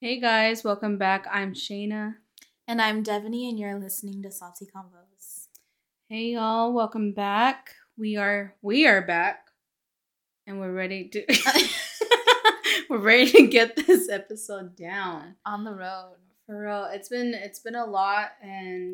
Hey guys, welcome back. I'm Shayna. And I'm Devaney, and you're listening to Salty Convos. Hey y'all, welcome back. We are back, and we're ready to get this episode down On the road. for real. It's been a lot, and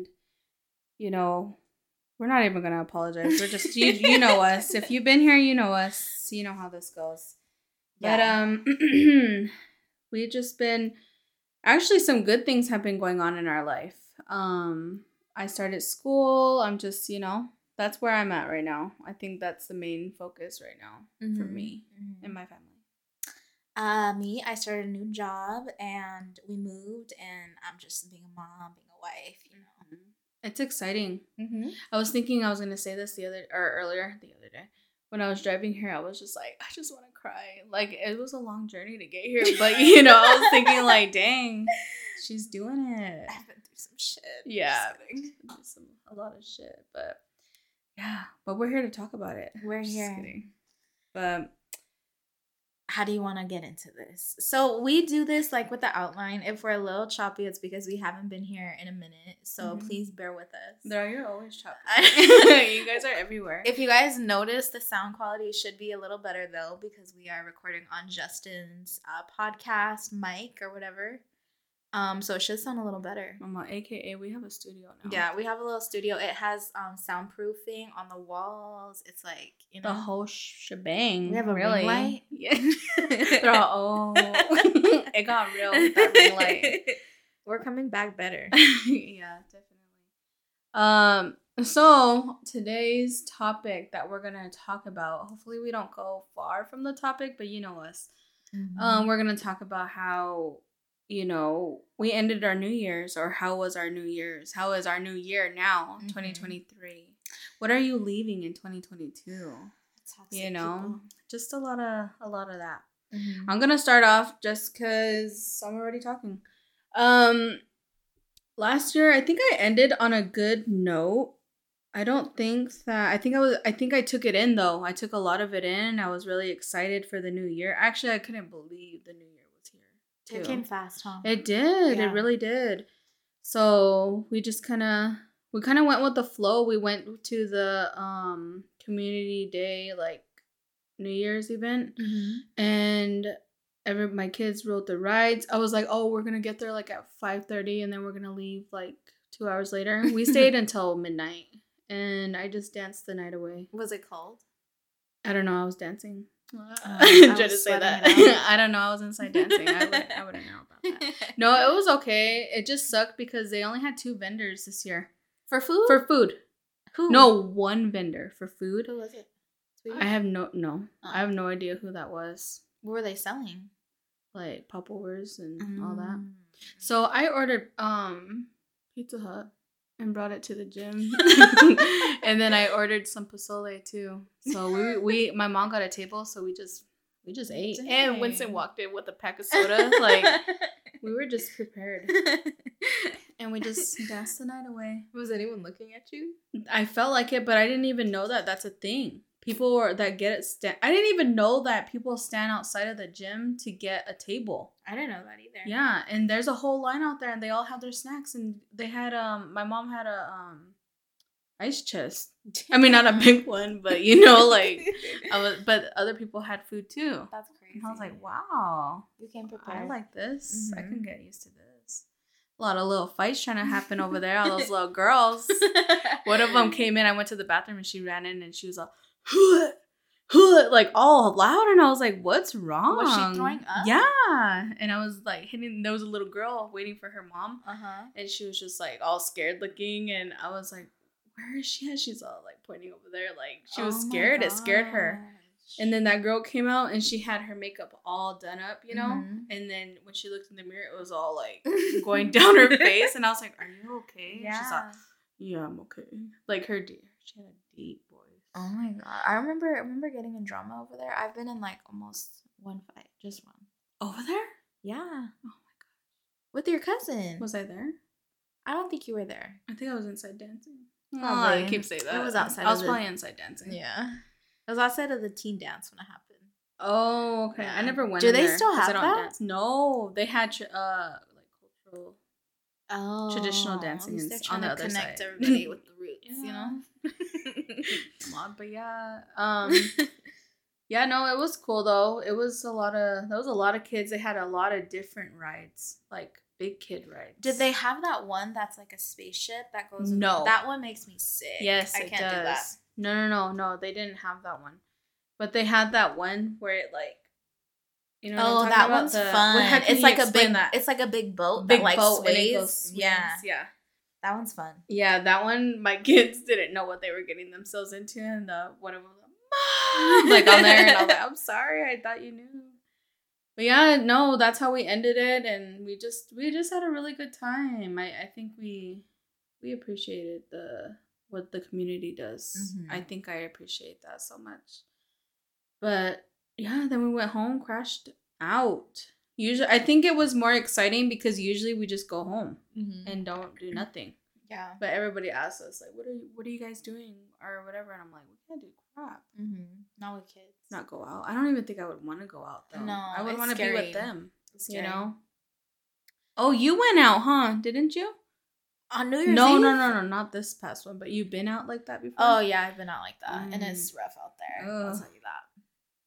we're not even gonna apologize. We're just you know us. If you've been here, you know us. You know how this goes. Yeah. But we've just been. Actually, some good things have been going on in our life. I started school. I'm just, that's where I'm at right now. I think that's the main focus right now for me and my family. Me, I started a new job and we moved, and I'm just being a mom, being a wife, It's exciting. I was thinking I was gonna say this earlier the other day. When I was driving here, I was just like, I just want to cry. Like, it was a long journey to get here. But, I was thinking, like, dang, she's doing it. I've been through some shit. Yeah. A lot of shit. But, yeah. But we're here to talk about it. We're here. Just kidding. But how do you want to get into this? So we do this like with the outline. If we're a little choppy, it's because we haven't been here in a minute. So please bear with us. You're always choppy. You guys are everywhere. If you guys notice, the sound quality should be a little better though, because we are recording on Justin's podcast mic or whatever. So it should sound a little better. Mama, AKA we have a studio now. Yeah, we have a little studio. It has soundproofing on the walls. It's like, the whole shebang. We have a ring light. Yeah. They're all, it got real with that ring light. We're coming back better. Yeah, definitely. So today's topic that we're gonna talk about, hopefully we don't go far from the topic, but you know us. We're gonna talk about how we ended our New Year's, or how was our New Year's? How is our new year now, 2023? What are you leaving in 2022? People. Just a lot of that. I'm gonna start off just because I'm already talking. Last year, I think I ended on a good note. I think I took it in though. I took a lot of it in. I was really excited for the new year. Actually, I couldn't believe the new year was here too. It came fast, huh? It did. Yeah. It really did. So we just kind of went with the flow. We went to the community day, like New Year's event, and my kids rode the rides. I was like, oh, we're gonna get there like at 5:30, and then we're gonna leave like 2 hours later. We stayed until midnight, and I just danced the night away. Was it cold? I don't know. I was dancing. I try to say that. I don't know. I was inside dancing. I wouldn't know about that. No, it was okay. It just sucked because they only had 2 vendors this year. For food? For food. Who? No, 1 vendor for food. Who was it? I have no. I have no idea who that was. What were they selling? Like popovers and all that. So I ordered Pizza Hut and brought it to the gym. And then I ordered some pozole too. So we my mom got a table, so we just ate. Dang. And Winston walked in with a pack of soda. Like, we were just prepared. And we just danced the night away. Was anyone looking at you? I felt like it, but I didn't even know that that's a thing. People that get it I didn't even know that people stand outside of the gym to get a table. I didn't know that either. Yeah, and there's a whole line out there, and they all have their snacks, and they had my mom had a ice chest. I mean, not a big one, but but other people had food too. That's crazy. And I was like, wow, you came prepared. I like this. I can get used to this. A lot of little fights trying to happen over there. All those little girls. One of them came in. I went to the bathroom and she ran in and she was like, like all loud, and I was like, what's wrong? Was she throwing up? Yeah. And I was like there was a little girl waiting for her mom, and she was just like all scared looking, and I was like, where is she at? She's all like pointing over there, like she was scared. It scared her. And then that girl came out and she had her makeup all done up, and then when she looked in the mirror, it was all like going down her face, and I was like, are you okay? Yeah. She's like, yeah, I'm okay. Like she had a deep voice. Oh my god. I remember getting in drama over there. I've been in like almost one fight. Just one. Over there? Yeah. Oh my gosh. With your cousin. Was I there? I don't think you were there. I think I was inside dancing. Probably. I keep saying that. It was outside. I was probably inside dancing. Yeah. It was outside of the teen dance when it happened. Oh, okay. I never went. Do they there still have I don't that? dance. No, they had cultural, traditional At dancing least they're on trying the to other connect side. everybody with the roots, you Yeah. know. Come on, but yeah, yeah, no, it was cool though. There was a lot of kids. They had a lot of different rides, like big kid rides. Did they have that one that's like a spaceship that goes? No, that one makes me sick. Yes, I can't do that. No, they didn't have that one, but they had that one where it like, you know. Oh, that one's fun. It's like a big. That? It's like a big boat. Big that, like, boat sways. and it goes swings. Yeah. That one's fun. Yeah, that one. My kids didn't know what they were getting themselves into, and one of them was Mom! Like on there, and I was like, I'm sorry, I thought you knew. But yeah, no, that's how we ended it, and we just had a really good time. I think we appreciated what the community does. Mm-hmm. I think I appreciate that so much. But yeah, then we went home, crashed out. Usually, I think it was more exciting because usually we just go home and don't do nothing. Yeah. But everybody asks us like, what are you guys doing or whatever, and I'm like, we can't do crap. Not with kids. Not go out. I don't even think I would want to go out though. No, I would want to be with them. You know. Oh, you went out, huh? Didn't you? On New Year's Eve? No, not this past one. But you've been out like that before. Oh yeah, I've been out like that, and it's rough out there. I'll tell you that.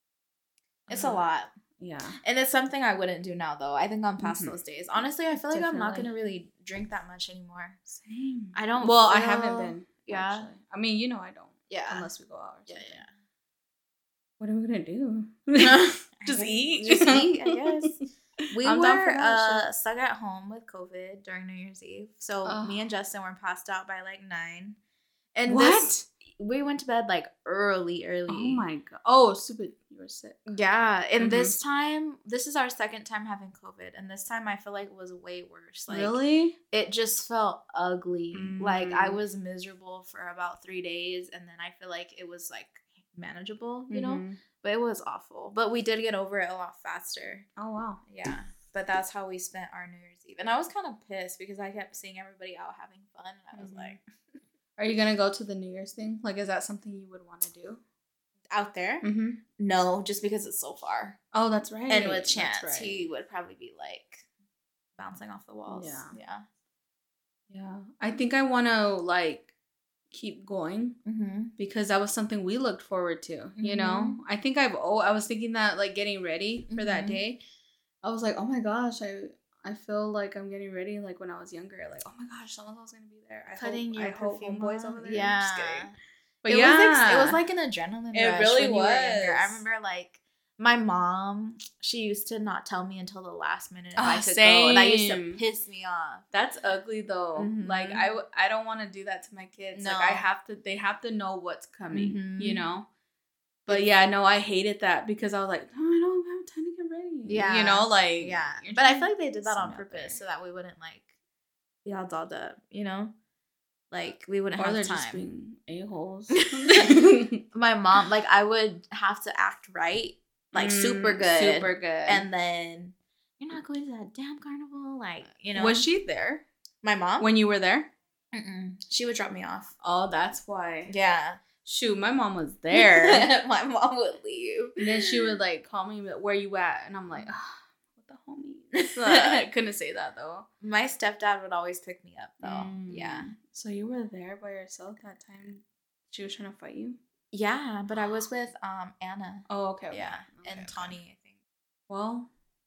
It's a lot. Yeah. And it's something I wouldn't do now, though. I think I'm past those days. Honestly, I feel like I'm not going to really drink that much anymore. Same. I don't. Well, I haven't been. Yeah. Actually. I mean, you know I don't. Yeah. Unless we go out or something. Yeah. What are we going to do? Just eat. Just eat, I guess. We were stuck at home with COVID during New Year's Eve. So me and Justin were passed out by like 9. And what? We went to bed like early. Oh my god. Oh, stupid. You were sick. Yeah. And this time, this is our second time having COVID. And this time I feel like it was way worse. Like, really? It just felt ugly. Like I was miserable for about 3 days. And then I feel like it was like manageable, you know? But it was awful. But we did get over it a lot faster. Oh, wow. Yeah. But that's how we spent our New Year's Eve. And I was kind of pissed because I kept seeing everybody out having fun. And I was like... Are you going to go to the New Year's thing? Like, is that something you would want to do? Out there? No, just because it's so far. Oh, that's right. And with Chance, he would probably be, like, bouncing off the walls. Yeah. I think I want to, like, keep going because that was something we looked forward to, you know? I think I was thinking that, like, getting ready for that day. I was like, oh, my gosh, I feel like I'm getting ready like when I was younger. Like, oh my gosh, someone's going to be there. I hope homeboys over there. Yeah. I'm just kidding. But it was like an adrenaline rush. It really was. You were younger. I remember like my mom, she used to not tell me until the last minute if I could go. And that used to piss me off. That's ugly though. Like I don't want to do that to my kids. No. Like they have to know what's coming, you know? But yeah, no, I hated that because I was like, no, I don't have time to get ready. Yeah. You know, like. Yeah. But I feel like they did that on purpose so that we wouldn't, like, be all dolled up, you know? Like, we wouldn't have time. Or they're just being a-holes. My mom, like, I would have to act right. Like, super good. Super good. And then, you're not going to that damn carnival? Like, you know. Was she there? My mom? When you were there? She would drop me off. Oh, that's why. Yeah. Shoot, my mom was there. My mom would leave. And then she would, like, call me, where you at? And I'm like, what the homies? I couldn't say that, though. My stepdad would always pick me up, though. Yeah. So you were there by yourself that time she was trying to fight you? Yeah, but I was with Anna. Oh, okay. Yeah, and Tawny, I think. Well,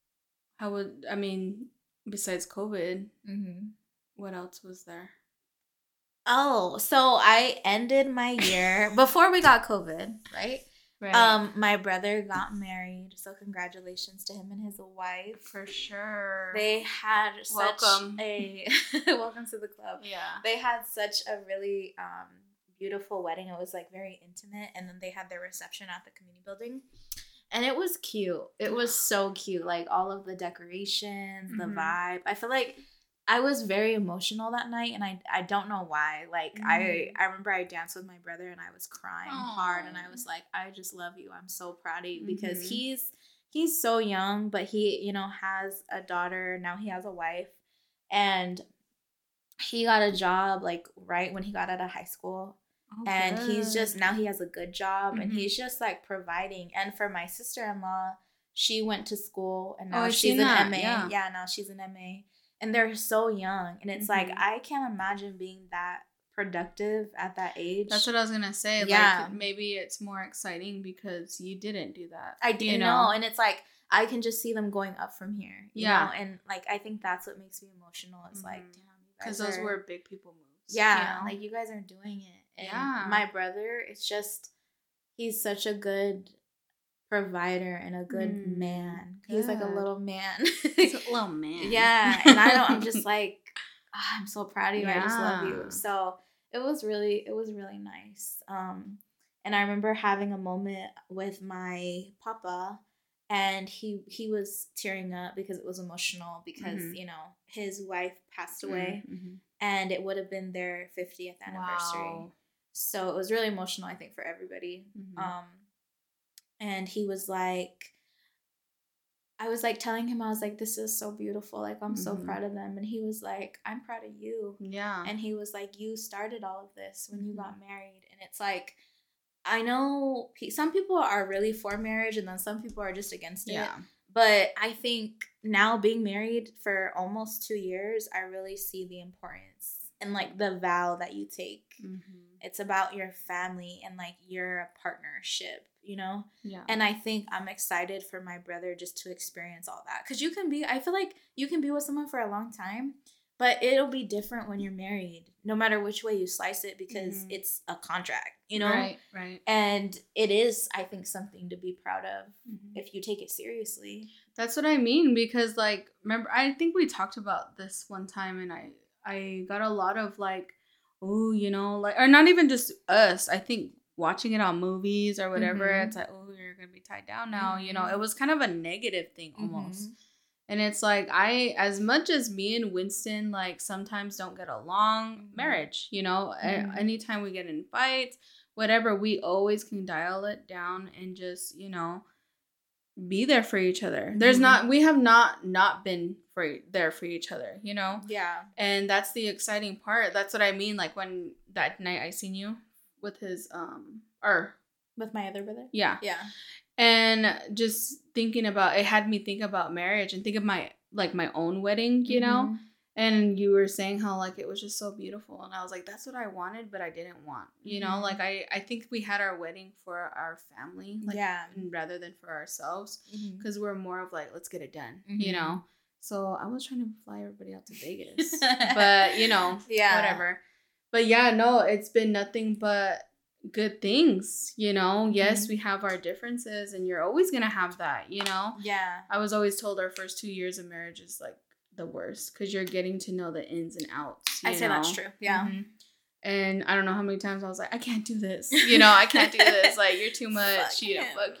besides COVID, what else was there? Oh, so I ended my year before we got COVID, right? Right. My brother got married, so congratulations to him and his wife. For sure. They had welcome to the club. Yeah. They had such a really beautiful wedding. It was like very intimate, and then they had their reception at the community building. And it was cute. It was so cute. Like all of the decorations, the vibe. I feel like I was very emotional that night, and I don't know why. Like, I remember I danced with my brother, and I was crying hard, and I was like, I just love you. I'm so proud of you, because he's so young, but he, you know, has a daughter. Now he has a wife, and he got a job, like, right when he got out of high school. And he's just, now he has a good job, and he's just like providing. And for my sister-in-law, she went to school, and now she's an MA. Yeah, now she's an MA. And they're so young. And it's like, I can't imagine being that productive at that age. That's what I was going to say. Like, maybe it's more exciting because you didn't do that. I didn't know. And it's like, I can just see them going up from here. You know? And like, I think that's what makes me emotional. It's like, damn, because those were big people moves. Yeah. You know? Like, you guys are doing it. And my brother, it's just, he's such a good provider and a good man. Good. He's like a little man. He's a little man. Yeah. And I'm just like, I'm so proud of you. I just love you. So it was really nice. And I remember having a moment with my papa, and he was tearing up because it was emotional because, you know, his wife passed away, and it would have been their 50th anniversary. Wow. So it was really emotional, I think, for everybody. And he was like, I was like telling him, I was like, this is so beautiful. Like, I'm so proud of them. And he was like, I'm proud of you. Yeah. And he was like, you started all of this when you got married. And it's like, I know some people are really for marriage, and then some people are just against it. Yeah. But I think now being married for almost 2 years, I really see the importance and like the vow that you take. It's about your family and like your partnership, you know? Yeah. And I think I'm excited for my brother just to experience all that. Because I feel like you can be with someone for a long time, but it'll be different when you're married, no matter which way you slice it, because it's a contract, you know? Right. And it is, I think, something to be proud of if you take it seriously. That's what I mean, because, like, remember, I think we talked about this one time, and I got a lot of, like, oh, you know, like, or not even just us. I think watching it on movies or whatever, it's like, oh, you're going to be tied down now. You know, it was kind of a negative thing almost. And it's like, as much as me and Winston, like, sometimes don't get along, marriage, you know, anytime we get in fights, whatever, we always can dial it down and just, you know, be there for each other. We have not been there for each other, you know? Yeah. And that's the exciting part. That's what I mean. Like, when that night I seen you with his, with my other brother? Yeah. Yeah. And just thinking about, it had me think about marriage and think of my own wedding, you know? And you were saying how, like, it was just so beautiful. And I was like, that's what I wanted, but I didn't want, you know? Like, I think we had our wedding for our family, like, rather than for ourselves. Because we're more of, like, let's get it done, you know? So I was trying to fly everybody out to Vegas. But, you know, whatever. But, yeah, no, it's been nothing but good things, you know? Yes, we have our differences, and you're always going to have that, you know? Yeah. I was always told our first 2 years of marriage is, like, the worst, because you're getting to know the ins and outs. I say that's true. Yeah. And I don't know how many times I was like, I can't do this. You know, I can't do this. Like, you're too much. Fuck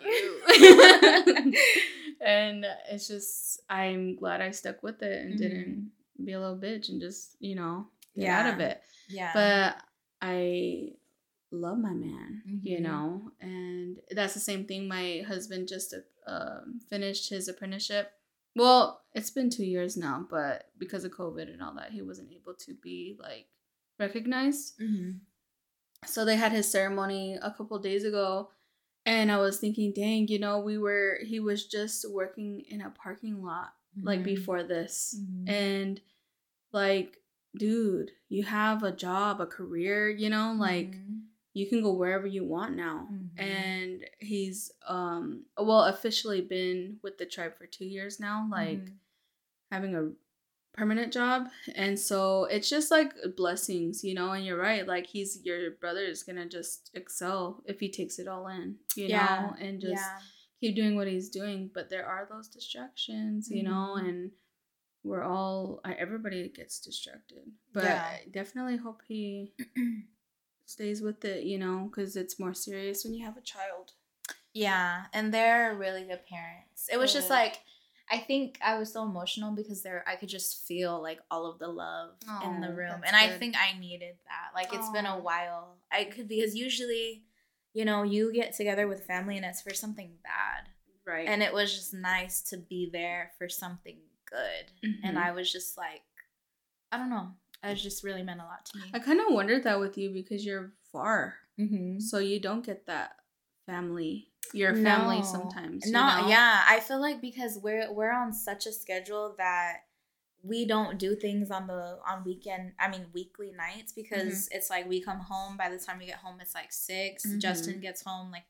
you. And it's just, I'm glad I stuck with it and didn't be a little bitch and just, you know, get out of it. Yeah. But I love my man, you know, and that's the same thing. My husband just finished his apprenticeship. Well, it's been 2 years now, but because of COVID and all that, he wasn't able to be, like, recognized. So they had his ceremony a couple days ago, and I was thinking, dang, you know, he was just working in a parking lot, like, before this. And, like, dude, you have a job, a career, you know, like, you can go wherever you want now. And he's, officially been with the tribe for 2 years now, like, having a permanent job. And so it's just, like, blessings, you know? And you're right, like, your brother is gonna just excel if he takes it all in, you know? And just keep doing what he's doing. But there are those distractions, you know? And everybody gets distracted. But I definitely hope he stays with it, you know, because it's more serious when you have a child. Yeah, and they're really good parents. It was just like, I think I was so emotional because I could just feel, like, all of the love in the room. And I think I needed that. Like, it's been a while. Because usually, you know, you get together with family and it's for something bad. Right. And it was just nice to be there for something good. And I was just like, I don't know. it just really meant a lot to me. I kind of wondered that with you because you're far. Mm-hmm. So you don't get that family. Your family sometimes. Yeah. I feel like because we're on such a schedule that we don't do things on weekly nights because it's like we come home, by the time we get home it's like 6. Justin gets home like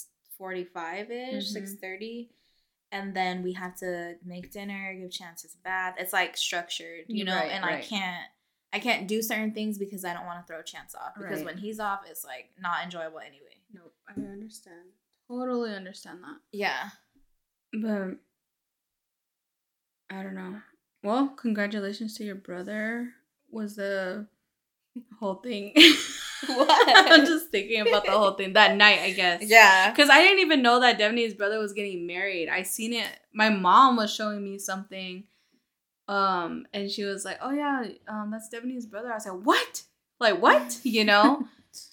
6:45ish, 6:30, and then we have to make dinner, give Chance a bath. It's like structured, you know, and right. I can't do certain things because I don't want to throw Chance off, because when he's off it's like not enjoyable anyway. Nope, I understand. Totally understand that. Yeah. But I don't know. Well, congratulations to your brother. Was the whole thing. What? I'm just thinking about the whole thing that night, I guess. Yeah. Because I didn't even know that Devaney's brother was getting married. I seen it. My mom was showing me something. And she was like, oh yeah, that's Devaney's brother. I was like, what? Like, what? You know?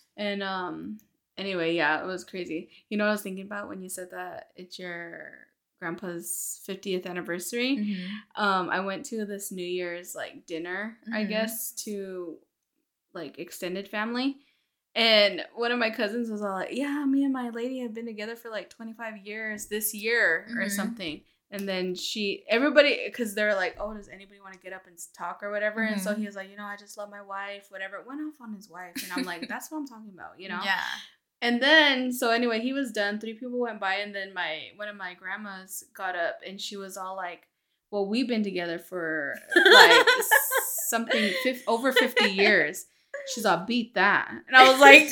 And, anyway, yeah, it was crazy. You know what I was thinking about when you said that it's your grandpa's 50th anniversary? Mm-hmm. I went to this New Year's, like, dinner, I guess, to, like, extended family. And one of my cousins was all like, yeah, me and my lady have been together for, like, 25 years this year or something. And then everybody, because they're like, oh, does anybody want to get up and talk or whatever? And so he was like, you know, I just love my wife, whatever. It went off on his wife. And I'm like, that's what I'm talking about, you know? Yeah. And then, so anyway, he was done. 3 people went by. And then one of my grandmas got up and she was all like, well, we've been together for like something over 50 years. She's all, beat that. And I was like,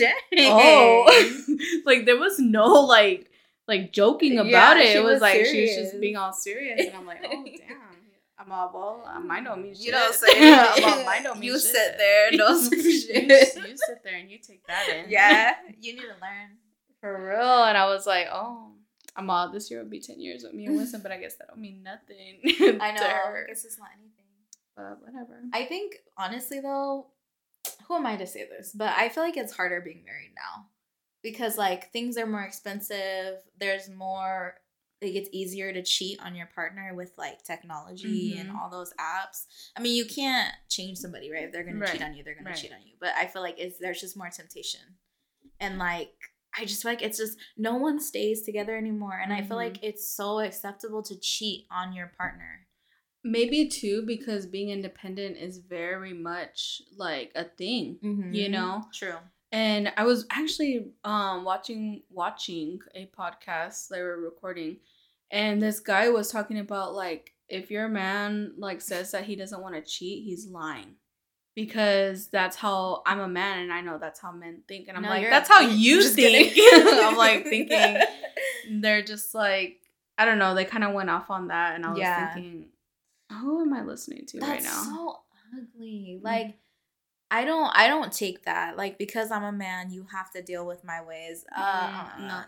oh, like there was no like joking about it. It was like serious. She was just being all serious. And I'm like, oh, damn. I'm all, well, mine don't mean shit. You know what I'm saying? I'm all, mine don't mean shit. You sit there and don't say shit. You sit there and you take that in. Yeah. You need to learn. For real. And I was like, oh, I'm all, this year would be 10 years with me and Winston, but I guess that don't mean nothing. I know. I guess it's not anything. But whatever. I think, honestly, though, who am I to say this? But I feel like it's harder being married now. Because, like, things are more expensive. There's more, like, it's easier to cheat on your partner with, like, technology and all those apps. I mean, you can't change somebody, right? If they're going to cheat on you, they're going to cheat on you. But I feel like there's just more temptation. And, like, I just feel like it's just, no one stays together anymore. And I feel like it's so acceptable to cheat on your partner. Maybe, too, because being independent is very much, like, a thing, you know? True. And I was actually watching a podcast they were recording, and this guy was talking about, like, if your man, like, says that he doesn't want to cheat, he's lying. Because that's how, I'm a man, and I know that's how men think. And I'm like, that's how you think. I'm, like, thinking they're just, like, I don't know, they kind of went off on that, and I was thinking, who am I listening to right now? That's so ugly. Like, I don't take that. Like, because I'm a man, you have to deal with my ways. No.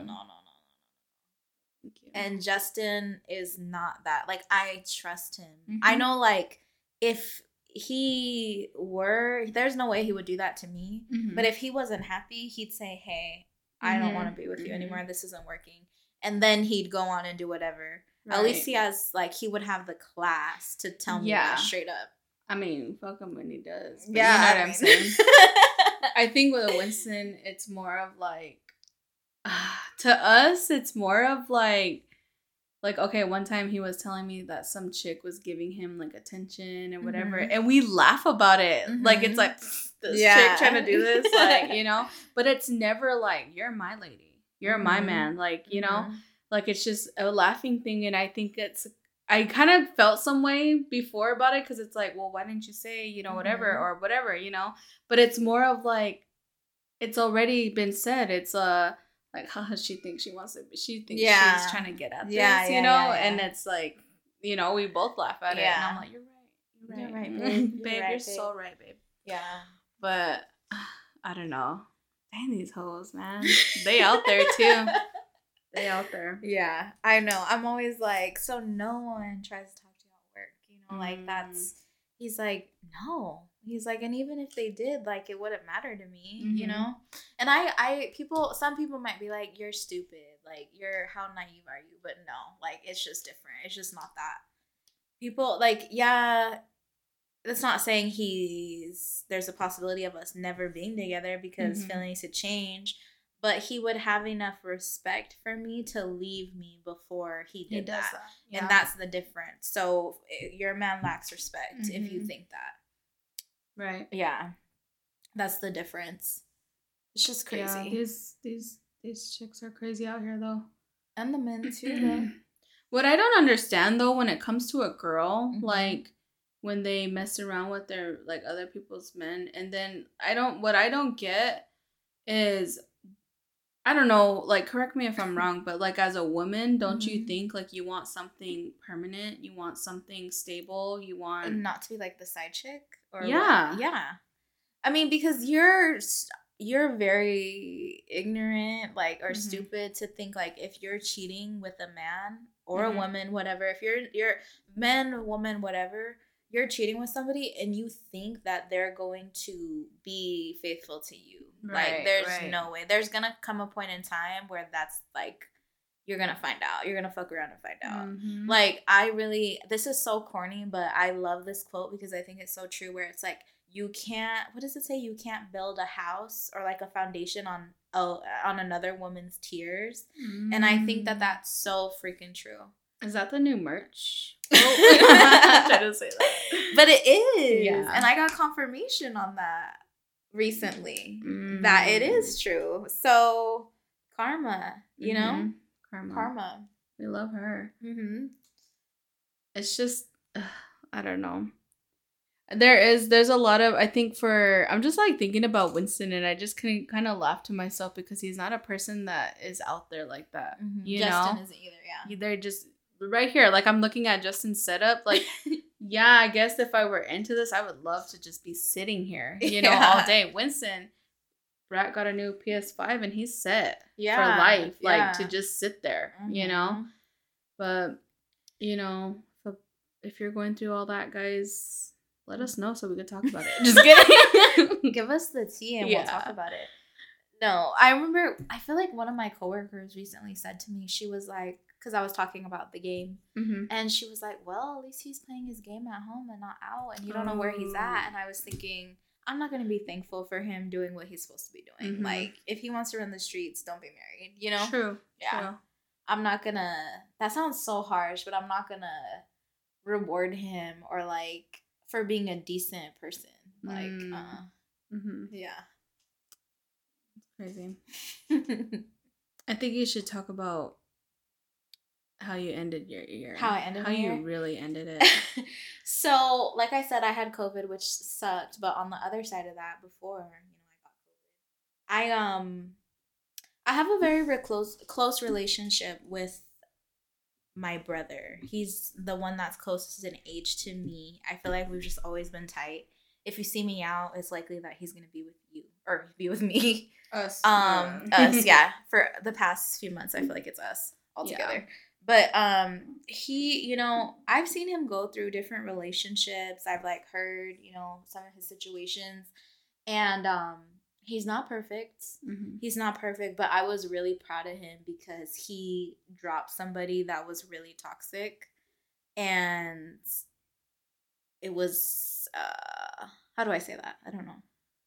Thank you. And Justin is not that. Like, I trust him. I know, like, if he were, there's no way he would do that to me. But if he wasn't happy, he'd say, hey, I don't want to be with you anymore. This isn't working. And then he'd go on and do whatever. Right. At least he has, like, he would have the class to tell me that straight up. I mean, fuck him when he does. But you know what I'm saying? I think with Winston, it's more of like, to us, it's more of like, okay, one time he was telling me that some chick was giving him, like, attention and whatever. And we laugh about it. Like, it's like, this chick trying to do this, like, you know? But it's never like, you're my lady. You're my man. Like, you know? Like, it's just a laughing thing. And I think I kind of felt some way before about it because it's like, well, why didn't you say, you know, whatever or whatever, you know? But it's more of like, it's already been said. It's like, haha, she thinks she wants it, but she thinks she's trying to get at this, you know? And it's like, you know, we both laugh at it. And I'm like, you're right, babe. Babe, you're so right, babe. Yeah. But I don't know. Dang, these hoes, man. They out there too. They out there. Yeah, I know. I'm always like, so no one tries to talk to you at work, you know, like he's like, no. He's like, and even if they did, like, it wouldn't matter to me, you know? And some people might be like, you're stupid. Like, how naive are you? But no, like, it's just different. It's just not that. People, like, yeah, that's not saying there's a possibility of us never being together because feelings could change, but he would have enough respect for me to leave me before he did that. Yeah. And that's the difference. So your man lacks respect if you think that. Right. Yeah. That's the difference. It's just crazy. Yeah, these chicks are crazy out here, though. And the men, too, though. What I don't understand, though, when it comes to a girl, like, when they mess around with their, like, other people's men, and then what I don't get is, I don't know, like, correct me if I'm wrong, but, like, as a woman, don't you think, like, you want something permanent? You want something stable? You want... And not to be, like, the side chick? Or yeah. What? Yeah. I mean, because you're very ignorant, like, or stupid to think, like, if you're cheating with a man or a woman, whatever, if you're man, woman, whatever, you're cheating with somebody and you think that they're going to be faithful to you. Right, like, there's no way. There's gonna come a point in time where that's, like, you're gonna find out. You're gonna fuck around and find out. Like, this is so corny, but I love this quote because I think it's so true, where it's like, you can't, what does it say? You can't build a house or, like, a foundation on another woman's tears. And I think that that's so freaking true. Is that the new merch? I'm trying to say that. But it is. Yeah. And I got confirmation on that recently. That it is true. So, karma, you know? Karma. We love her. It's just, I don't know. There's a lot of, I think I'm just, like, thinking about Winston, and I just can kind of laugh to myself because he's not a person that is out there like that. You Justin know? Isn't either, yeah. They're just right here. Like, I'm looking at Justin's setup. Like, yeah, I guess if I were into this, I would love to just be sitting here, you know, all day. Winston, Brat got a new PS5 and he's set for life. Like, to just sit there, you know? But, you know, if you're going through all that, guys, let us know so we can talk about it. Just kidding. Give us the tea and we'll talk about it. No, I remember, I feel like one of my coworkers recently said to me, she was like, because I was talking about the game, and she was like, well, at least he's playing his game at home and not out, and you don't know where he's at. And I was thinking, I'm not going to be thankful for him doing what he's supposed to be doing. Like, if he wants to run the streets, don't be married, you know? True. Yeah. True. I'm not going to, that sounds so harsh, but I'm not going to reward him or, like, for being a decent person. Like, yeah. Crazy. I think you should talk about how you ended your year. How I ended my year? How you really ended it. So, like I said, I had COVID, which sucked. But on the other side of that, before, I got COVID, I have a very close relationship with my brother. He's the one that's closest in age to me. I feel like we've just always been tight. If you see me out, it's likely that he's gonna be with you or be with me. Us. Us, yeah. For the past few months, I feel like it's us all together. Yeah. But he, you know, I've seen him go through different relationships. I've, like, heard, you know, some of his situations, and he's not perfect. He's not perfect, but I was really proud of him because he dropped somebody that was really toxic, and it was how do I say that? I don't know.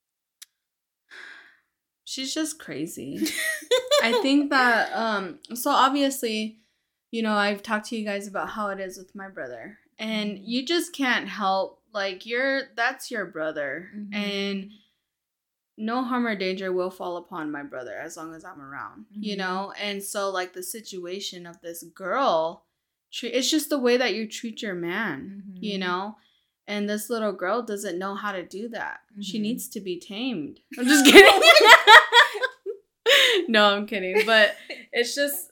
She's just crazy. I think that so obviously, you know, I've talked to you guys about how it is with my brother, and you just can't help, like, that's your brother, and no harm or danger will fall upon my brother as long as I'm around, you know? And so, like, the situation of this girl, it's just the way that you treat your man, you know? And this little girl doesn't know how to do that. She needs to be tamed. I'm just kidding. No, I'm kidding. But it's just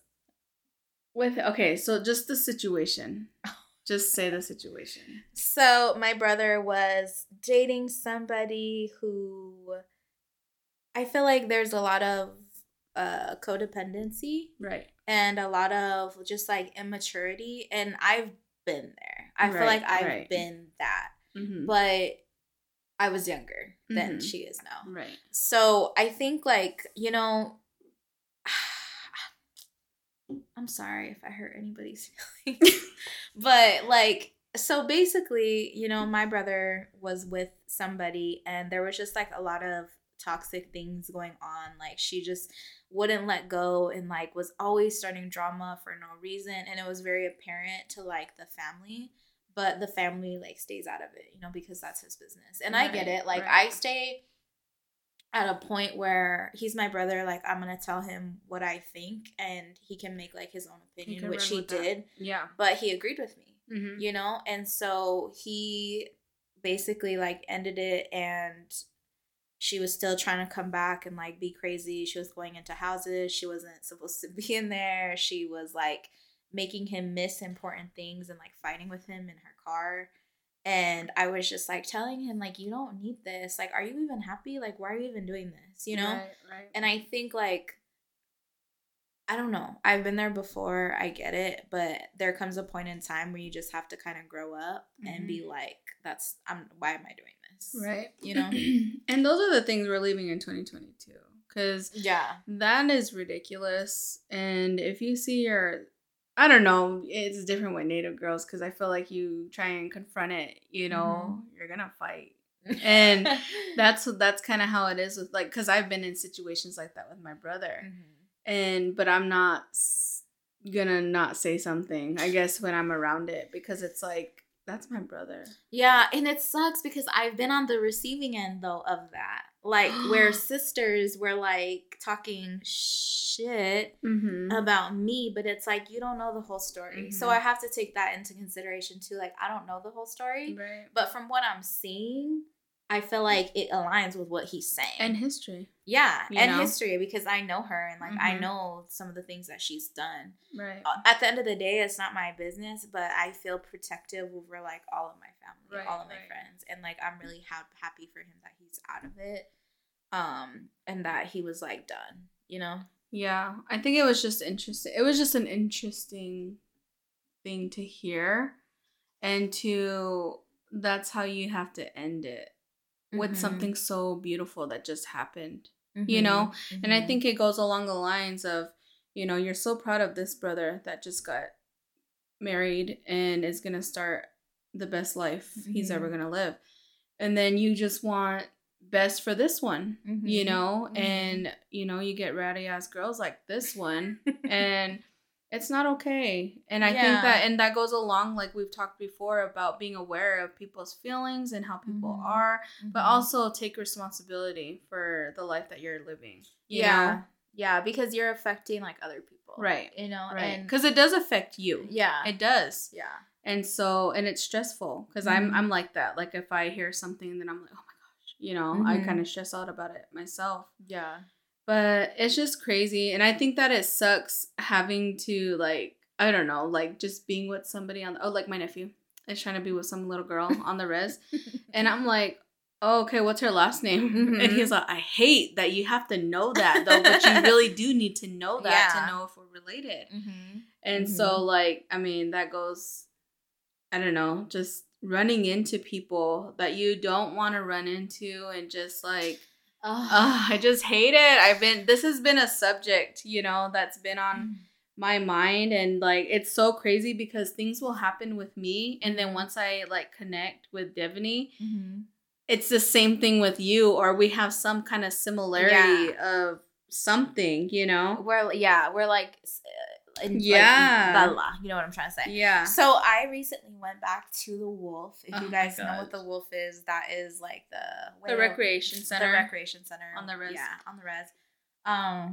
so just the situation. Just say the situation. So my brother was dating somebody who I feel like there's a lot of codependency. Right. And a lot of just, like, immaturity. And I've been there. I feel like I've been that. But I was younger than she is now. Right. So I think, like, you know, I'm sorry if I hurt anybody's feelings. But, like, So basically, you know, my brother was with somebody and there was just like a lot of toxic things going on. Like she just wouldn't let go and like was always starting drama for no reason. And it was very apparent to like the family, but the family like stays out of it, you know, because that's his business. And I get it. Like I stay at a point where he's my brother, like I'm gonna tell him what I think and he can make like his own opinion, which he did. Yeah. But he agreed with me. You know, and so he basically like ended it, and she was still trying to come back and like be crazy. She was going into houses she wasn't supposed to be in there. She was like making him miss important things and like fighting with him in her car. And I was just like telling him like, you don't need this. Like, are you even happy? Like, why are you even doing this? You know? Right. And I think like, I don't know. I've been there before. I get it. But there comes a point in time where you just have to kind of grow up and be like, why am I doing this? Right. You know? And those are the things we're leaving in 2022. Because that is ridiculous. And if you see I don't know, it's different with Native girls because I feel like you try and confront it, you know, you're going to fight. And that's kind of how it is with like, because I've been in situations like that with my brother. But I'm not gonna not say something, I guess, when I'm around it because it's like, that's my brother. Yeah, and it sucks because I've been on the receiving end, though, of that. Like, where sisters were, like, talking shit about me, but it's like, you don't know the whole story. So I have to take that into consideration, too. Like, I don't know the whole story. Right. But from what I'm seeing, I feel like it aligns with what he's saying. And history. Yeah, history, because I know her and, like, I know some of the things that she's done. Right. At the end of the day, it's not my business, but I feel protective over, like, all of my family, all of my friends. And, like, I'm really happy for him that he's out of it and that he was, like, done, you know? Yeah, I think it was just interesting. It was just an interesting thing to hear. And that's how you have to end it. With something so beautiful that just happened, you know? And I think it goes along the lines of, you know, you're so proud of this brother that just got married and is going to start the best life he's ever going to live. And then you just want best for this one, you know? And, you know, you get ratty ass girls like this one and it's not okay. And I think that goes along, like we've talked before, about being aware of people's feelings and how people are, but also take responsibility for the life that you're living. You know? Yeah, because you're affecting like other people. Right. You know? Right. Because it does affect you. Yeah. It does. Yeah. And so, and it's stressful because I'm like that. Like if I hear something, then I'm like, oh my gosh, you know, I kind of stress out about it myself. Yeah. But it's just crazy. And I think that it sucks having to, like, I don't know, like, just being with somebody like my nephew is trying to be with some little girl on the res. And I'm like, oh, okay, what's her last name? And he's like, I hate that you have to know that, though. But you really do need to know that to know if we're related. And so, like, I mean, that goes, I don't know, just running into people that you don't want to run into and just, like, I just hate it. This has been a subject, you know, that's been on my mind. And like, it's so crazy because things will happen with me. And then once I like connect with Devaney, it's the same thing with you, or we have some kind of similarity of something, you know? We're like... Bella, you know what I'm trying to say. Yeah. So I recently went back to the Wolf. If you guys know what the Wolf is, that is like the recreation center. The recreation center on the res. Yeah, on the res. I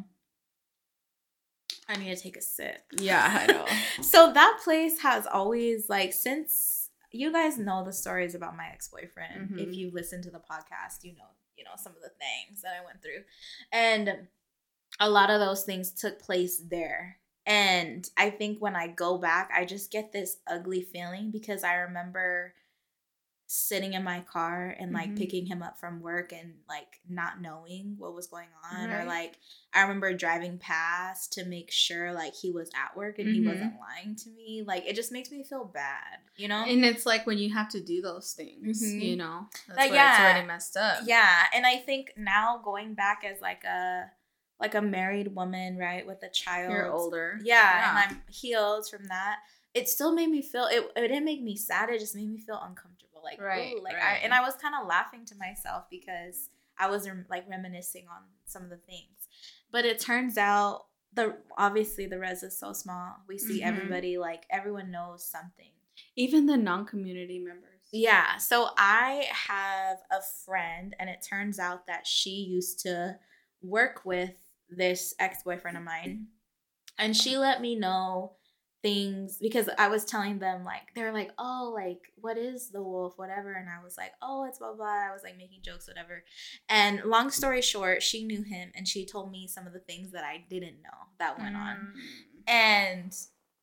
need to take a sip. Yeah, I know. So that place has always, like, since you guys know the stories about my ex-boyfriend, if you listen to the podcast, you know some of the things that I went through, and a lot of those things took place there. And I think when I go back, I just get this ugly feeling because I remember sitting in my car and like picking him up from work and like not knowing what was going on. Or like I remember driving past to make sure like he was at work and he wasn't lying to me. Like it just makes me feel bad, you know? And it's like when you have to do those things, you know, that's where it's already messed up. Yeah. And I think now going back as like a married woman, right, with a child. You're older. Yeah, and I'm healed from that. it still made me feel, it didn't make me sad. It just made me feel uncomfortable. Like, ooh, like I was kind of laughing to myself because I was like reminiscing on some of the things. But it turns out obviously the res is so small. We see everybody, like everyone knows something. Even the non-community members. Yeah. So I have a friend, and it turns out that she used to work with this ex-boyfriend of mine. And she let me know things because I was telling them, like, they're like, oh, like, what is the wolf, whatever. And I was like, oh, it's blah, blah. I was like making jokes, whatever. And long story short, she knew him, and she told me some of the things that I didn't know that went on. And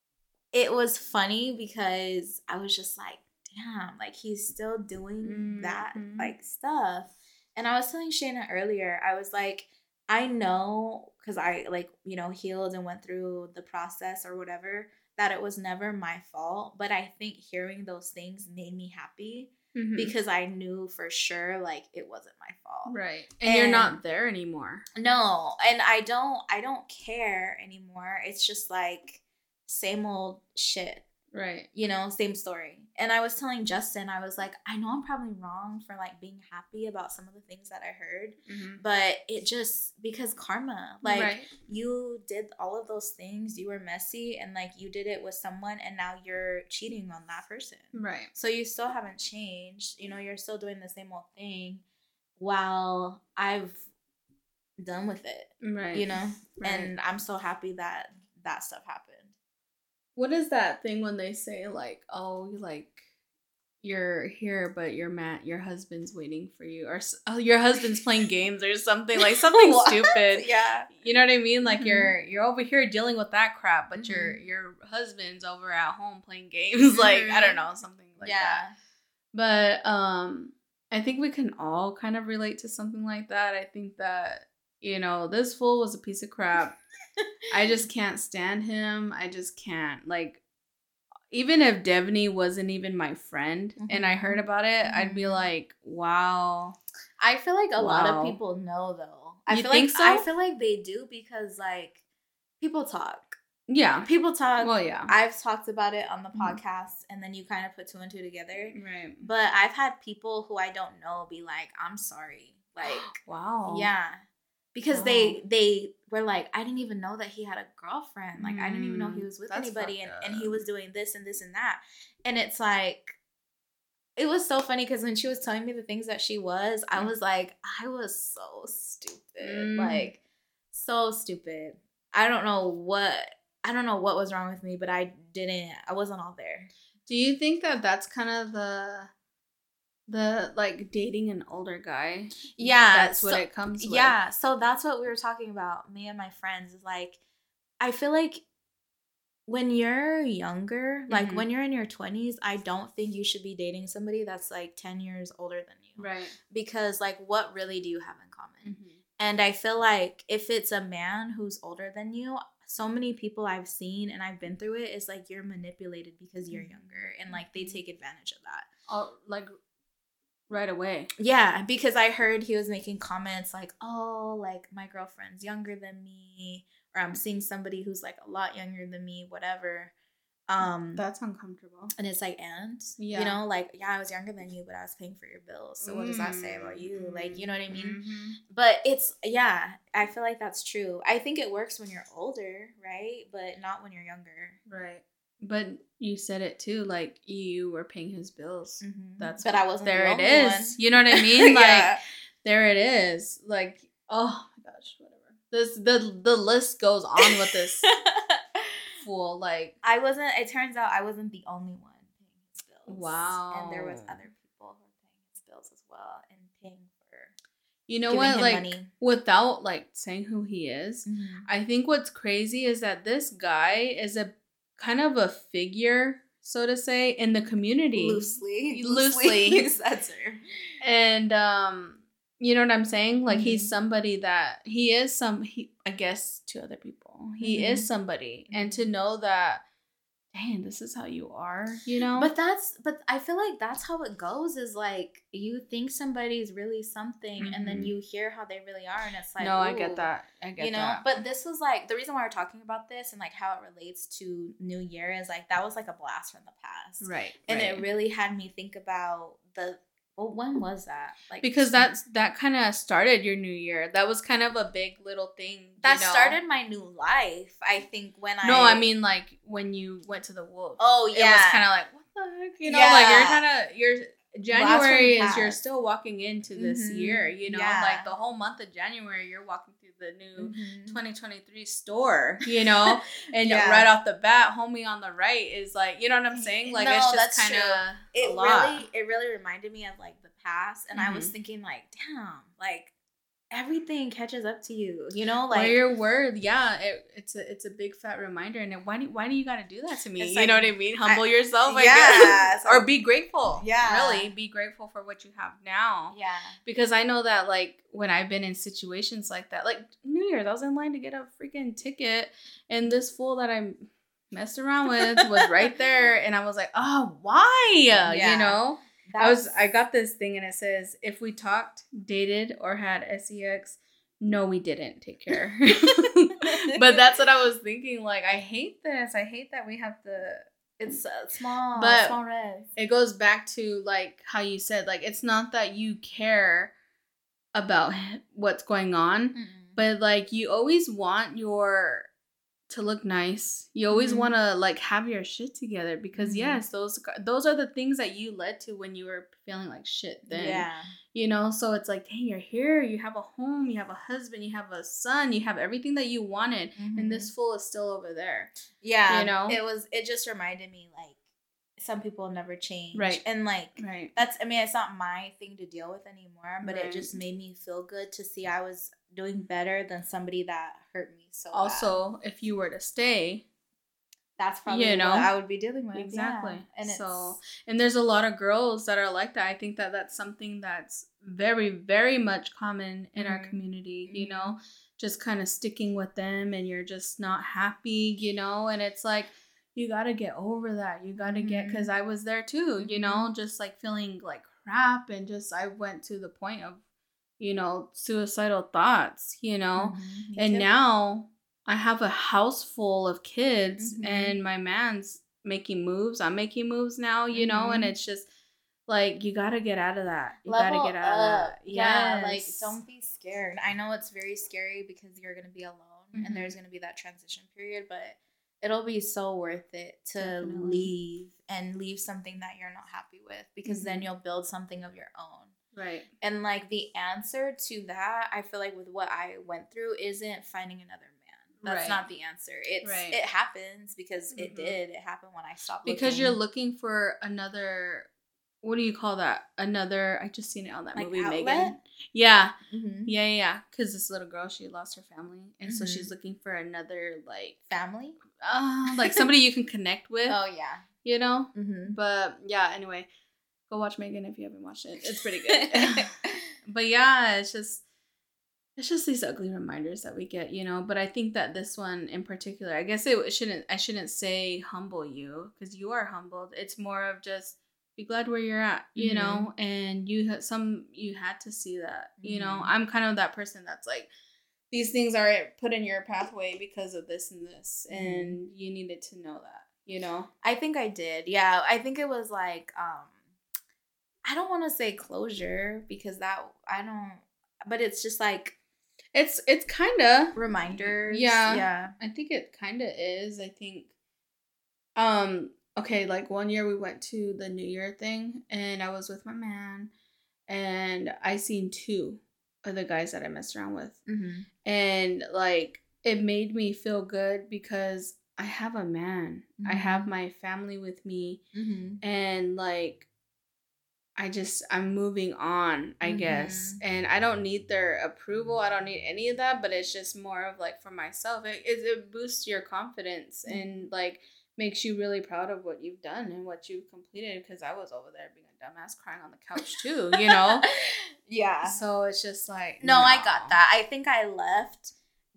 it was funny because I was just like, damn, like he's still doing that like stuff. And I was telling Shayna earlier, I was like, I know, because I like, you know, healed and went through the process or whatever, that it was never my fault. But I think hearing those things made me happy because I knew for sure like it wasn't my fault. Right. And you're not there anymore. No. And I don't care anymore. It's just like same old shit. Right. You know, same story. And I was telling Justin, I was like, I know I'm probably wrong for like being happy about some of the things that I heard, but it just, because karma, like you did all of those things, you were messy, and like you did it with someone, and now you're cheating on that person. Right. So you still haven't changed. You know, you're still doing the same old thing while I've done with it. Right. You know? Right. And I'm so happy that that stuff happened. What is that thing when they say like, oh, like you're here, but your husband's waiting for you, or oh, your husband's playing games or something, like something stupid. Yeah, you know what I mean? Like you're over here dealing with that crap, but your husband's over at home playing games. Like I don't know, something like that. But I think we can all kind of relate to something like that. I think that, you know, this fool was a piece of crap. I just can't stand him. I just can't. Like, even if Devney wasn't even my friend and I heard about it, I'd be like, wow. I feel like a lot of people know, though. I feel like they do because, like, people talk. Yeah. People talk. Well, yeah. I've talked about it on the podcast, and then you kind of put two and two together. Right. But I've had people who I don't know be like, I'm sorry. Like, wow. Yeah. Because they were like, I didn't even know that he had a girlfriend. Like, I didn't even know he was with anybody. And he was doing this and this and that. And it's like, it was so funny because when she was telling me the things that she was, I was like, I was so stupid. Like, so stupid. I don't know what was wrong with me, but I wasn't all there. Do you think that that's kind of the like dating an older guy? Yeah, that's what it comes with. Yeah, so that's what we were talking about, me and my friends, is like, I feel like when you're younger, like when you're in your 20s, I don't think you should be dating somebody that's like 10 years older than you. Right. Because like, what really do you have in common? And I feel like if it's a man who's older than you, so many people I've seen and I've been through it, is like you're manipulated because you're younger, and like they take advantage of that. Oh, like right away. Yeah, because I heard he was making comments like, oh, like my girlfriend's younger than me, or I'm seeing somebody who's like a lot younger than me, whatever. That's uncomfortable. And it's like, you know, like, yeah, I was younger than you, but I was paying for your bills. So what does that say about you? Like, you know what I mean? But it's, yeah, I feel like that's true. I think it works when you're older, right? But not when you're younger. Right. But you said it too, like you were paying his bills. But I wasn't there. The it only is. one. You know what I mean? Like there it is. Like, oh my gosh, whatever. The list goes on with this fool. Like it turns out I wasn't the only one paying his bills. Wow. And there was other people who were paying his bills as well, and paying for, you know what, like money. Without like saying who he is, I think what's crazy is that this guy is a kind of a figure, so to say, in the community. Loosely. Censor. And you know what I'm saying? Like he's somebody that I guess to other people, he is somebody. And to know that dang, this is how you are, But I feel like that's how it goes, is like you think somebody's really something, and then you hear how they really are, and it's like, no, I get that. But this was like the reason why we're talking about this and like how it relates to New Year is like that was like a blast from the past. Right. And it really had me think about when was that? Like, because that kind of started your New Year. That was kind of a big little thing. That started my new life, I think, I mean, like, when you went to the Wolves. Oh, yeah. It was kind of like, what the heck? Like, you're January is you're still walking into this year, like the whole month of January, you're walking through the new 2023 store, and right off the bat, homie on the right is like, you know what I'm saying? Like, it's just kind of it really reminded me of like the past, and I was thinking like, damn, like everything catches up to you, like your word. Yeah, it's a big fat reminder. And why do you got to do that to me? Like, you know what I mean? Humble yourself, I guess. Or be grateful. Yeah, really be grateful for what you have now. Yeah, because I know that, like, when I've been in situations like that, like New Year's, I was in line to get a freaking ticket, and this fool that I messed around with was right there, and I was like, oh, why? I got this thing, and it says, if we talked, dated, or had sex, no, we didn't. Take care. But that's what I was thinking. Like, I hate this. I hate that we have to. It's small red. It goes back to, like, how you said, like, it's not that you care about what's going on, but, like, you always want to look nice. You always want to, like, have your shit together, because yes, those are the things that you led to when you were feeling like shit then. Yeah. So it's like, dang, you're here, you have a home, you have a husband, you have a son, you have everything that you wanted, and this fool is still over there. Yeah. It just reminded me, like, some people never change. Right. And, like, it's not my thing to deal with anymore, but it just made me feel good to see I was doing better than somebody that hurt me so also bad. If you were to stay, that's probably what I would be dealing with. Exactly. Yeah. And there's a lot of girls that are like that. I think that that's something that's very, very much common in our community, just kind of sticking with them, and you're just not happy, and it's like, you got to get over that. You got to get, because I was there too, just like feeling like crap, and just, I went to the point of, suicidal thoughts, and now I have a house full of kids, and my man's making moves. I'm making moves now, and it's just like, you got to get out of that. You got to get out of that. Yeah. Like, don't be scared. I know it's very scary because you're going to be alone and there's going to be that transition period, but it'll be so worth it to leave something that you're not happy with, because then you'll build something of your own. Right. And, like, the answer to that, I feel like with what I went through, isn't finding another man. That's not the answer. It happens because it did. It happened when I stopped looking. Because you're looking for another, what do you call that? I just seen it on that movie, outlet? Megan. Yeah. Yeah. Because this little girl, she lost her family. And so she's looking for another, like... family? Like somebody you can connect with. Oh, yeah. But, yeah, anyway. Go watch Megan if you haven't watched it. It's pretty good. But, yeah, it's just these ugly reminders that we get, But I think that this one in particular, I guess I shouldn't say humble you, because you are humbled. It's more of just... be glad where you're at, and you had to see that, I'm kind of that person that's like, these things are put in your pathway because of this and this, and you needed to know that, I think I did. Yeah. I think it was like, I don't want to say closure, because but it's just like, it's kind of reminders. Yeah. I think it kind of is. I think, okay, like, one year we went to the New Year thing, and I was with my man, and I seen 2 of the guys that I messed around with. And, like, it made me feel good because I have a man. I have my family with me. And, like, I'm moving on, I guess. And I don't need their approval. I don't need any of that, but it's just more of, like, for myself. It boosts your confidence and, like, makes you really proud of what you've done and what you've completed, because I was over there being a dumbass crying on the couch too, Yeah. So it's just like, no, I got that. I think I left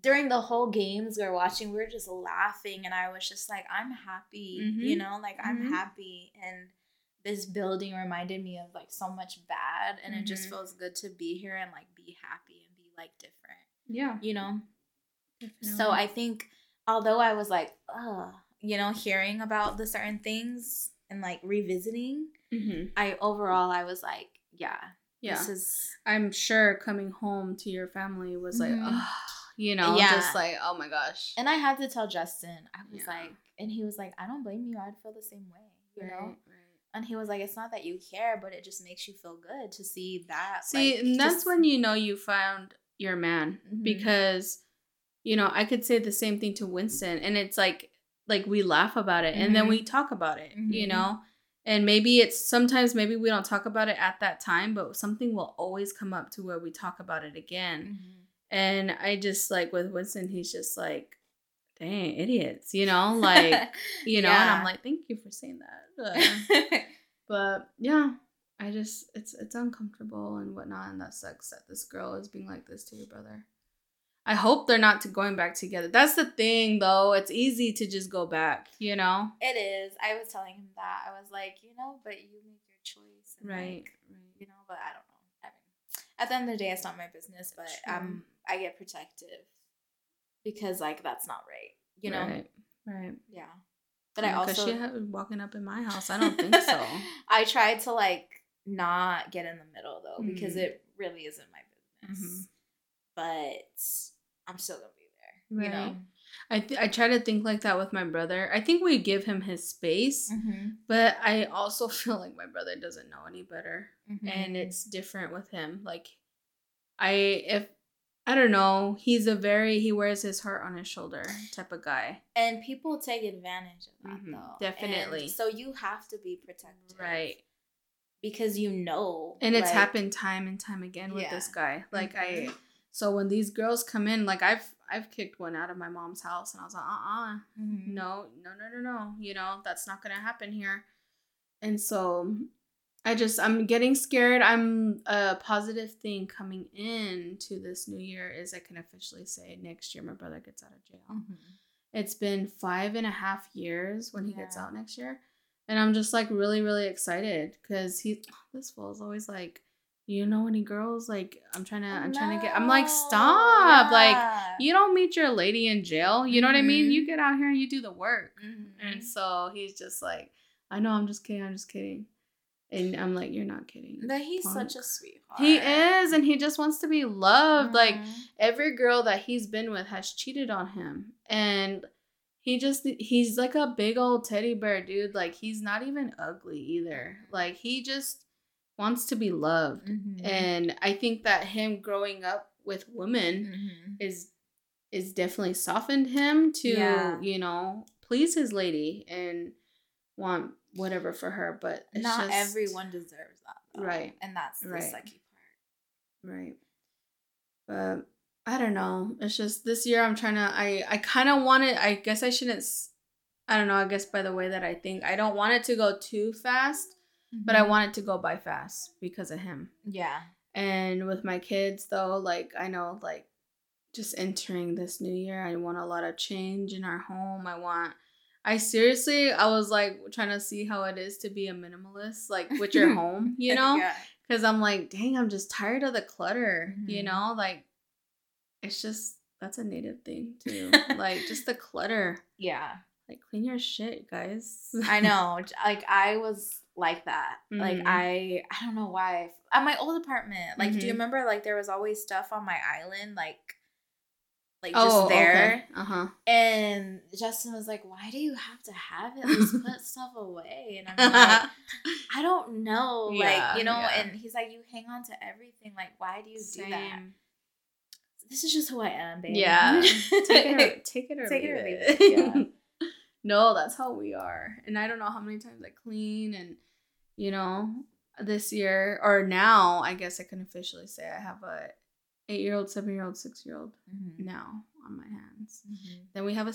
during the whole games we were watching, we were just laughing, and I was just like, I'm happy, you know, like I'm happy, and this building reminded me of like so much bad, and it just feels good to be here and like be happy and be like different. Yeah, you know. Definitely. So I think, although I was like, you know, hearing about the certain things and like revisiting, I was like, yeah. This is. I'm sure coming home to your family was like, you know, just like, oh my gosh. And I had to tell Justin, I was like, and he was like, I don't blame you. I'd feel the same way, you know? Right. And he was like, it's not that you care, but it just makes you feel good to see that. See, like, and that's when you know you found your man. Because, you know, I could say the same thing to Winston. And it's like we laugh about it. And then we talk about it, you know? And maybe sometimes maybe we don't talk about it at that time, but something will always come up to where we talk about it again. And I just, like, with Winston, he's just like, dang, idiots, you know? Like, you know, and I'm like, thank you for saying that. But, yeah, I just, it's uncomfortable and whatnot, and that sucks that this girl is being like this to your brother. I hope they're not going back together. That's the thing, though. It's easy to just go back, you know? It is. I was telling him that. I was like, you know, but you make your choice. And right. You know, but I don't know. I mean, at the end of the day, it's not my business, but I get protective because, like, that's not right, you know? Right. Yeah. But I also... Because she walking up in my house. I don't think so. I tried to, like, not get in the middle, though, because it really isn't my business. But... I'm still gonna be there, you know. I try to think like that with my brother. I think we give him his space, but I also feel like my brother doesn't know any better, and it's different with him. Like, I don't know, he wears his heart on his shoulder type of guy, and people take advantage of that though. Definitely. And so you have to be protective, right? Because you know, and it's happened time and time again with this guy. Like So when these girls come in, like I've kicked one out of my mom's house, and I was like, no, you know, that's not gonna happen here. And so I'm getting scared. I'm a positive thing coming into this new year is I can officially say next year my brother gets out of jail. It's been 5.5 years when he gets out next year, and I'm just like really, really excited because this fool is always like, you know any girls? Like, I'm trying to get... I'm like, stop. Like, you don't meet your lady in jail. You know what I mean? You get out here and you do the work. And so he's just like, I know, I'm just kidding. And I'm like, you're not kidding. But he's such a sweetheart. He is, and he just wants to be loved. Like, every girl that he's been with has cheated on him. And he's like a big old teddy bear, dude. Like, he's not even ugly either. Like, he just... wants to be loved. And I think that him growing up with women is definitely softened him to you know, please his lady and want whatever for her, but it's not everyone deserves that though. Right. And that's the sucky part. Right. But I don't know, it's just this year I'm trying to I kind of want it. I guess I shouldn't, I don't know, I guess by the way that I think, I don't want it to go too fast. But I want it to go by fast because of him. Yeah. And with my kids, though, like, I know, like, just entering this new year, I want a lot of change in our home. I was, like, trying to see how it is to be a minimalist, like, with your home, you know? Because I'm like, dang, I'm just tired of the clutter, you know? Like, it's just, that's a native thing, too. Like, just the clutter. Yeah. Like, clean your shit, guys. I know. Like, I was... like that. Like, I don't know why. At my old apartment, like, do you remember, like, there was always stuff on my island, like just there? Okay. And Justin was like, why do you have to have it? Let's put stuff away. And I'm like, I don't know. Like, you know, and he's like, you hang on to everything. Like, why do you do that? This is just who I am, baby. Yeah. Take it or leave it. Yeah. No, that's how we are. And I don't know how many times I clean, and, you know, this year, or now, I guess I can officially say I have a 8-year-old, 7-year-old, 6-year-old now on my hands. Then we have a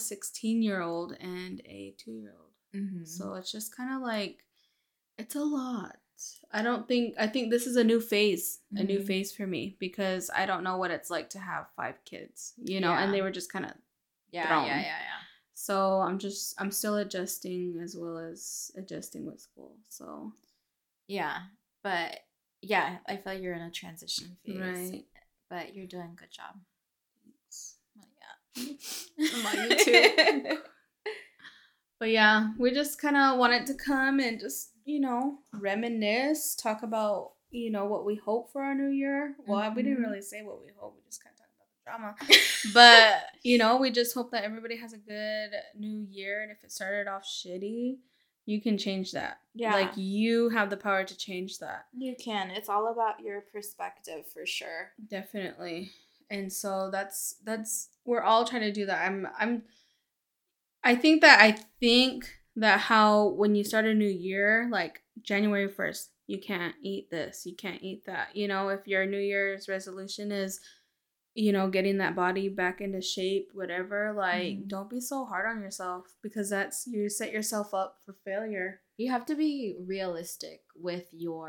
16-year-old and a 2-year-old. So it's just kind of like, it's a lot. I think this is a new phase for me, because I don't know what it's like to have 5 kids, and they were just kind of thrown. Yeah. So I'm still adjusting, as well as adjusting with school. So yeah, but yeah, I feel like you're in a transition phase, right? But you're doing a good job. Thanks. Well, yeah. You too. But yeah, we just kind of wanted to come and just, reminisce, talk about, what we hope for our new year. Well, we didn't really say what we hope. We just kind of talked about the drama. But, we just hope that everybody has a good new year. And if it started off shitty, you can change that. Yeah. Like, you have the power to change that. You can. It's all about your perspective, for sure. Definitely. And so that's we're all trying to do that. I think that how when you start a new year, like January 1st, you can't eat this, you can't eat that. If your New Year's resolution is, getting that body back into shape, whatever, like, don't be so hard on yourself, because you set yourself up for failure. You have to be realistic with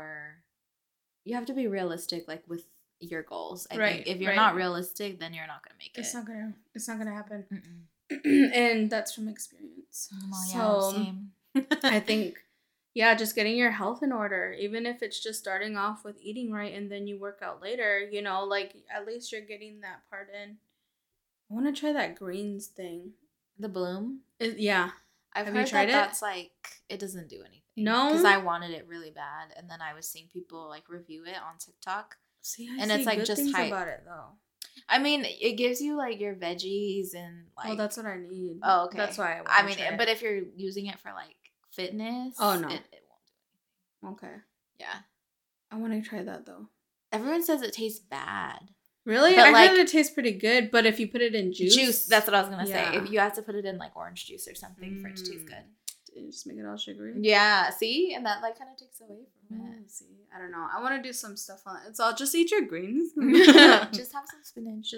like with your goals. I think if you're not realistic, then you're not gonna make it. It's not gonna happen. And that's from experience. Same. I think, just getting your health in order, even if it's just starting off with eating right and then you work out later, like, at least you're getting that part in. I want to try that greens thing. The bloom? Yeah. Have heard you tried that that's like, it doesn't do anything. No? Because I wanted it really bad, and then I was seeing people like review it on TikTok. It's like good just things hype about it, though. I mean, it gives you like your veggies and like. Well, that's what I need. Oh, okay. That's why I mean, but if you're using it for like fitness, oh no, it won't do anything. Okay. Yeah. I want to try that though. Everyone says it tastes bad. Really? I heard it tastes pretty good, but if you put it in juice. That's what I was gonna say. If you have to put it in like orange juice or something for it to taste good. Just make it all sugary. Yeah, see? And that like kind of takes away from it. See, I don't know. I want to do some stuff on it. It's all just eat your greens. Just have some spinach.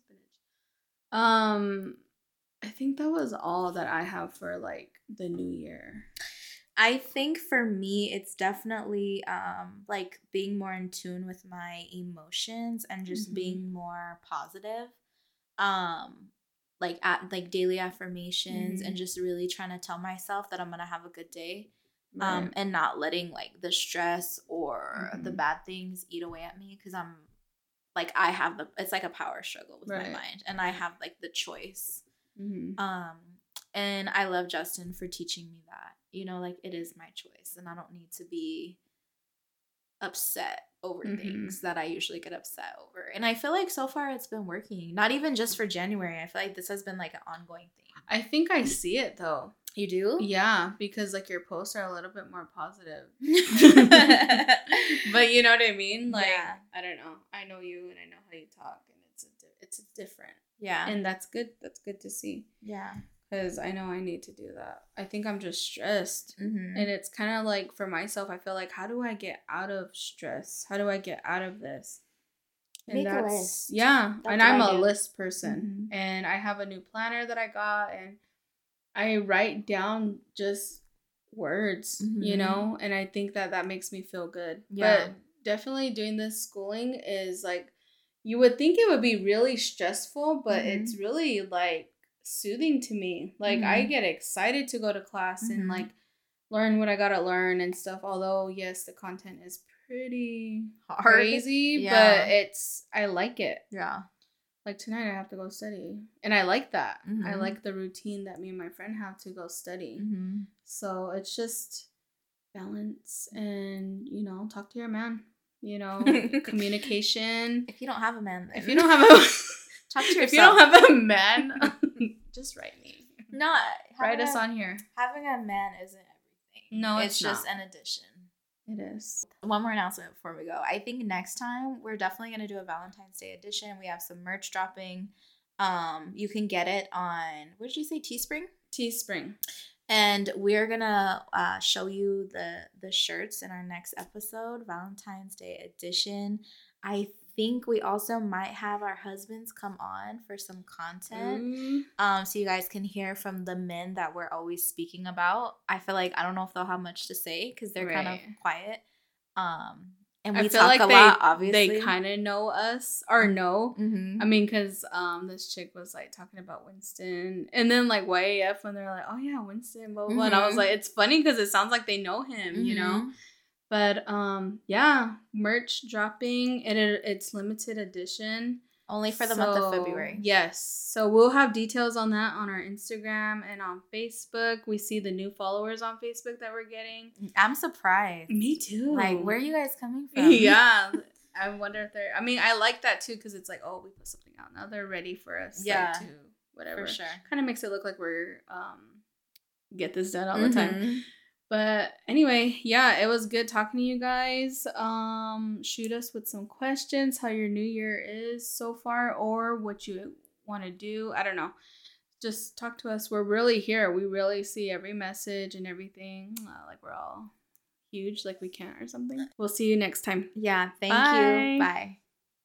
I think that was all that I have for like the new year. I think for me, it's definitely like being more in tune with my emotions and just being more positive. Like daily affirmations and just really trying to tell myself that I'm gonna have a good day, and not letting like the stress or the bad things eat away at me, because I'm like, it's like a power struggle with my mind, and I have like the choice. And I love Justin for teaching me that, like, it is my choice, and I don't need to be upset over things that I usually get upset over. And I feel like so far it's been working. Not even just for January. I feel like this has been like an ongoing thing. I think I see it though. You do? Yeah, because like your posts are a little bit more positive. But you know what I mean? Like, I don't know. I know you and I know how you talk, and it's different. Yeah. And that's good. That's good to see. Yeah. Because I know I need to do that. I think I'm just stressed. And it's kind of like, for myself, I feel like, how do I get out of stress? How do I get out of this? And make a list. Yeah. And I'm a list person. And I have a new planner that I got. And I write down just words, and I think that makes me feel good. Yeah. But definitely doing this schooling is like, you would think it would be really stressful, but it's really like soothing to me. Like, I get excited to go to class and like learn what I gotta learn and stuff. Although, yes, the content is pretty crazy, but I like it. Yeah. Like tonight I have to go study, and I like that. I like the routine that me and my friend have to go study. So it's just balance and, talk to your man, communication. If you don't have a man, then. If you don't have a talk to yourself. If you don't have a man, just write me. Write us on here. Having a man isn't everything. No, it's just an addition. It is. One more announcement before we go. I think next time we're definitely going to do a Valentine's Day edition. We have some merch dropping. You can get it on, what did you say, Teespring? Teespring. And we're going to show you the shirts in our next episode, Valentine's Day edition. I think we also might have our husbands come on for some content, so you guys can hear from the men that we're always speaking about. I feel like, I don't know if they'll have much to say because they're kind of quiet, And we talk a lot, obviously. They kind of know us or know. Mm-hmm. I mean, because this chick was like talking about Winston, and then like YAF when they're like, "Oh yeah, Winston," blah blah. Mm-hmm. And I was like, it's funny because it sounds like they know him, you know. But yeah, merch dropping, and it's limited edition. Only for the month of February. Yes. So we'll have details on that on our Instagram and on Facebook. We see the new followers on Facebook that we're getting. I'm surprised. Me too. Like, where are you guys coming from? Yeah. I wonder if they're... I mean, I like that too because it's like, oh, we put something out. Now they're ready for us. Yeah. Like, to whatever. For sure. Kind of makes it look like we're... get this done all the time. But anyway, yeah, it was good talking to you guys. Shoot us with some questions, how your new year is so far, or what you want to do. I don't know. Just talk to us. We're really here. We really see every message and everything. Like we're all huge, like we can't or something. We'll see you next time. Yeah, thank you. Bye.